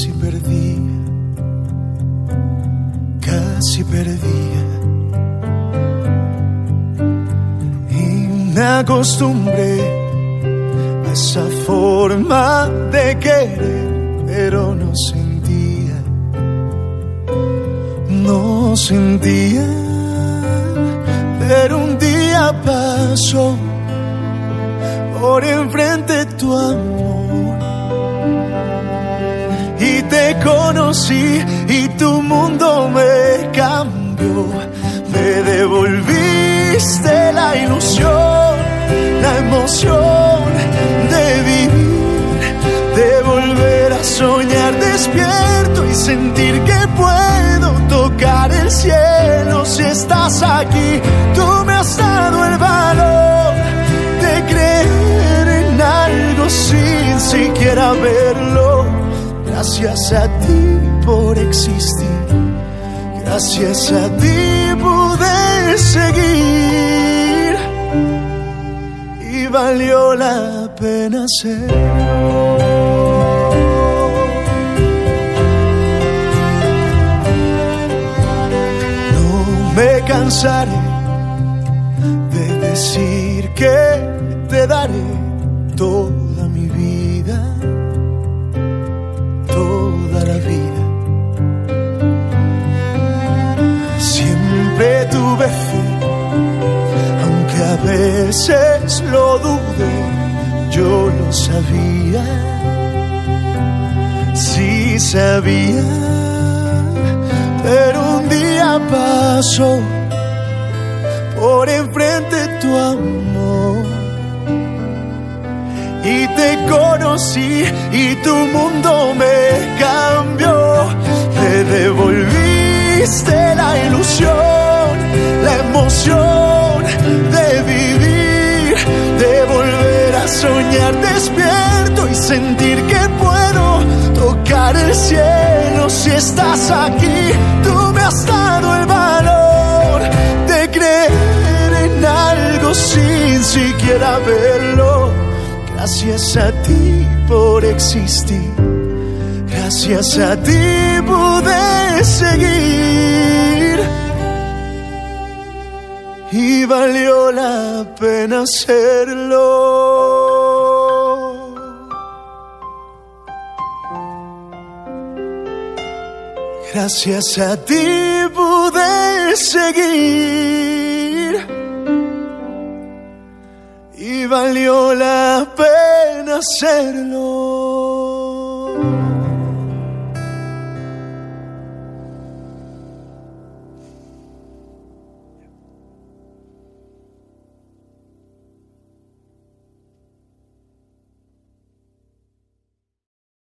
casi perdía. Y me acostumbré a esa forma de querer, pero no sentía, pero un día pasó por enfrente tu amor y te conocí y tu mundo me cambió. Me devolviste la ilusión, la emoción de vivir, de volver a soñar despierto y sentir que puedo tocar el cielo. Si estás aquí, tú me has dado el valor de creer en algo sin siquiera verlo. Gracias a ti por existir, gracias a ti pude seguir y valió la pena ser. Me cansaré de decir que te daré toda mi vida, toda la vida. Siempre tuve fe, aunque a veces lo dudé, yo lo sabía, sí sabía. Pero un día pasó por enfrente tu amor y te conocí y tu mundo me cambió. Me devolviste la ilusión, la emoción de vivir, de volver a soñar despierto y sentir que puedo tocar el cielo. Si estás aquí, tú me has dado el valor de creer en algo sin siquiera verlo. Gracias a ti por existir, gracias a ti pude seguir y valió la pena hacerlo. Gracias a ti pude seguir y valió la pena hacerlo.